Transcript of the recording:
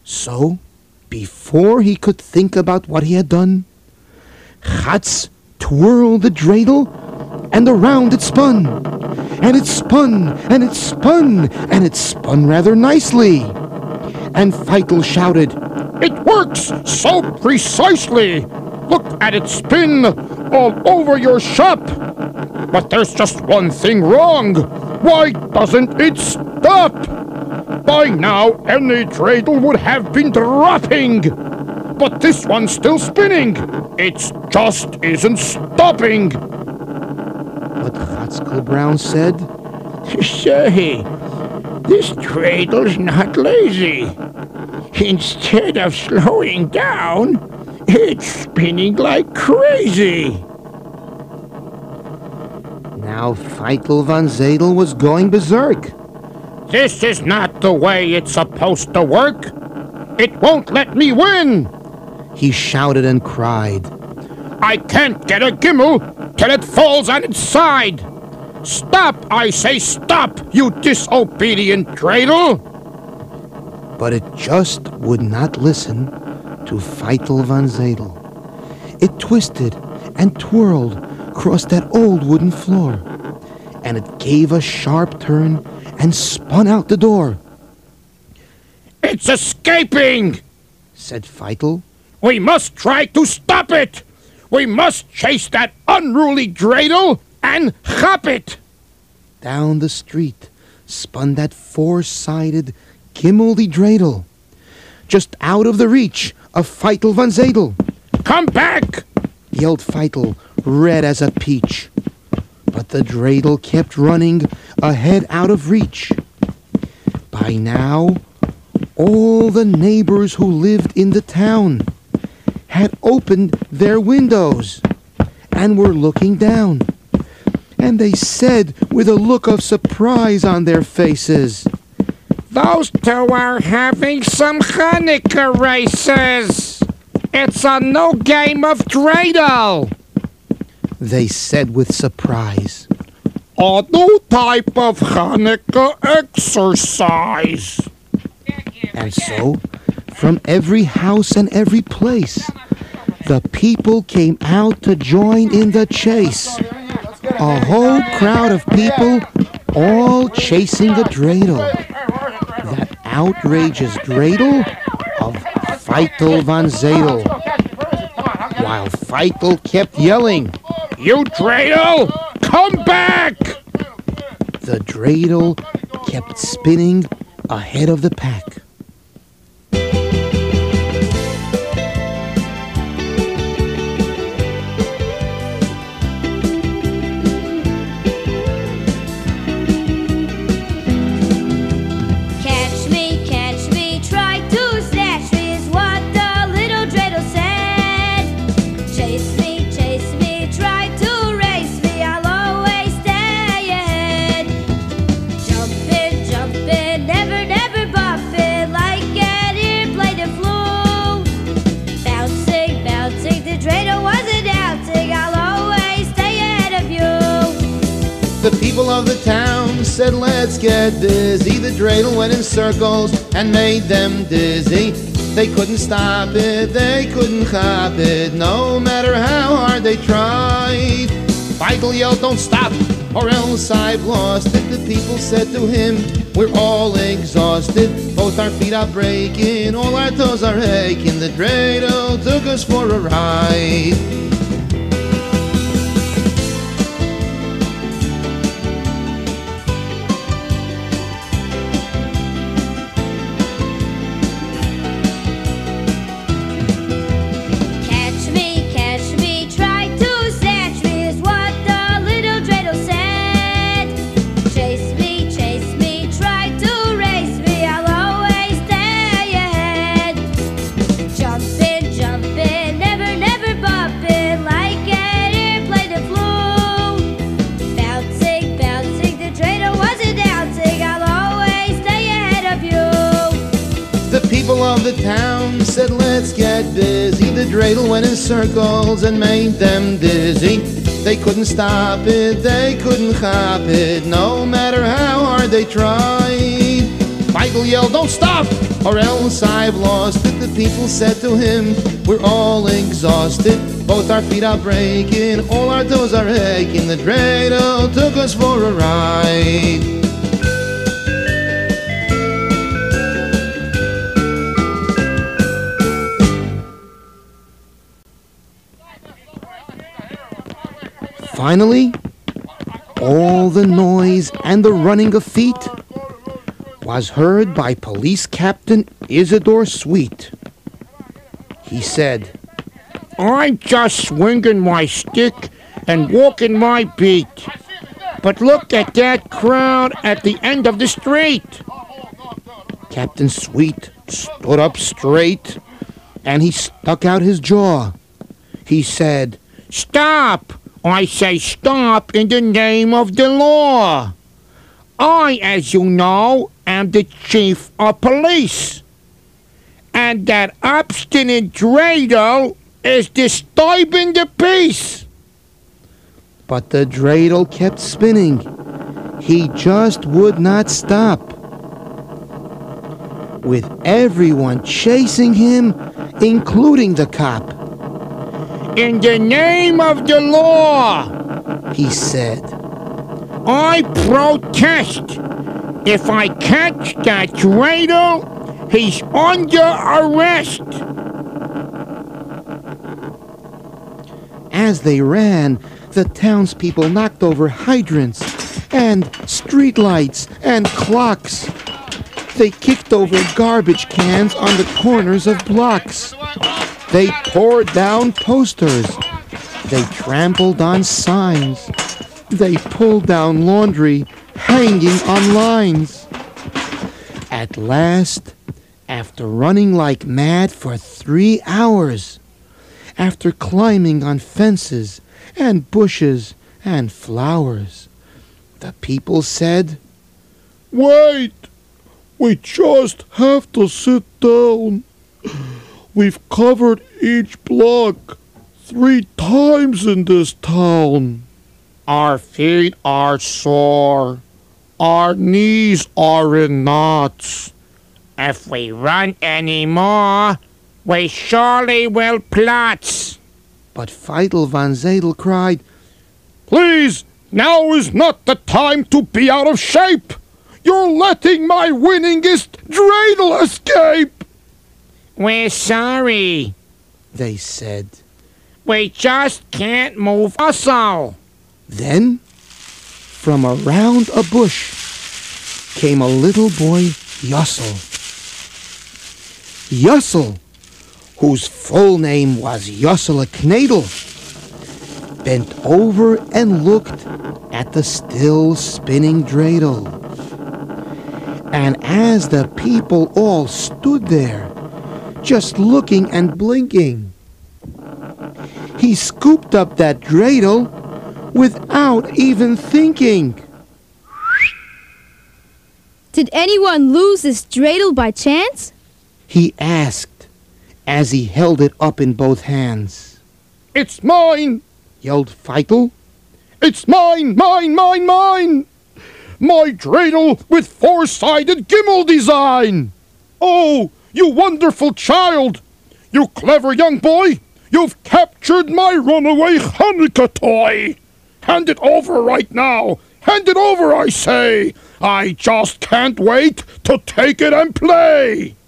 So, before he could think about what he had done, Gats twirled the dreidel, and around it spun. And it spun, and it spun, and it spun rather nicely. And Feitel shouted, "It works so precisely! Look at it spin all over your shop! But there's just one thing wrong. Why doesn't it stop? By now, any dreidel would have been dropping. But this one's still spinning. It just isn't stopping." But Gatskel Brown said, "Say, this dreidel's not lazy. Instead of slowing down, it's spinning like crazy." Now Feitel van Zedel was going berserk. "This is not the way it's supposed to work. It won't let me win," he shouted and cried. "I can't get a gimel till it falls on its side. Stop, I say stop, you disobedient dreidel!" But it just would not listen to Feitel van Zedel. It twisted and twirled across that old wooden floor, and it gave a sharp turn and spun out the door. "It's escaping," said Feitel. "We must try to stop it. We must chase that unruly dreidel and chop it." Down the street spun that four-sided Gimmeldy dreidel, just out of the reach of Feitel van Zedel. "Come back!" yelled Feitel, red as a peach. But the dreidel kept running ahead out of reach. By now, all the neighbors who lived in the town had opened their windows and were looking down. And they said with a look of surprise on their faces, "Those two are having some Hanukkah races. It's a new game of dreidel." They said with surprise. "A new type of Hanukkah exercise." And so, from every house and every place, the people came out to join in the chase. A whole crowd of people all chasing the dreidel. That outrageous dreidel of Feitel van Zedel. While Feitel kept yelling, "You dreidel, come back!" the dreidel kept spinning ahead of the pack. The people of the town said, "Let's get busy." The dreidel went in circles and made them dizzy. They couldn't stop it, they couldn't chop it, no matter how hard they tried. Feitel yelled, "Don't stop, or else I've lost it." The people said to him, "We're all exhausted. Both our feet are breaking, all our toes are aching. The dreidel took us for a ride." People of the town said, "Let's get busy." The dreidel went in circles and made them dizzy. They couldn't stop it, they couldn't chop it, no matter how hard they tried. Feitel yelled, "Don't stop, or else I've lost it. The people said to him, we're all exhausted. Both our feet are breaking, all our toes are aching. The dreidel took us for a ride. Finally, all the noise and the running of feet was heard by Police Captain Isidore Sweet. He said, I'm just swinging my stick and walking my beat. But look at that crowd at the end of the street. Captain Sweet stood up straight and he stuck out his jaw. He said, Stop! I say stop in the name of the law. I, as you know, am the chief of police. And that obstinate dreidel is disturbing the peace. But the dreidel kept spinning. He just would not stop. With everyone chasing him, including the cop. In the name of the law, he said, I protest. If I catch that dreidel, he's under arrest. As they ran, the townspeople knocked over hydrants and streetlights and clocks. They kicked over garbage cans on the corners of blocks. They tore down posters. They trampled on signs. They pulled down laundry hanging on lines. At last, after running like mad for 3 hours, after climbing on fences and bushes and flowers, the people said, Wait! We just have to sit down. We've covered each block 3 times in this town. Our feet are sore. Our knees are in knots. If we run any more, we surely will platz. But Feitel van Zedel cried, Please, now is not the time to be out of shape. You're letting my winningest dreidel escape. We're sorry, they said. We just can't move also. Then, from around a bush, came a little boy, Yossel. Yossel, whose full name was Yossele Knedel, bent over and looked at the still spinning dreidel. And as the people all stood there, just looking and blinking, he scooped up that dreidel without even thinking. Did anyone lose this dreidel by chance? He asked as he held it up in both hands. It's mine, yelled Feitel. It's mine, mine, mine, mine. My dreidel with 4-sided gimel design. Oh, you wonderful child. You clever young boy. You've captured my runaway Hanukkah toy. Hand it over right now. Hand it over, I say. I just can't wait to take it and play.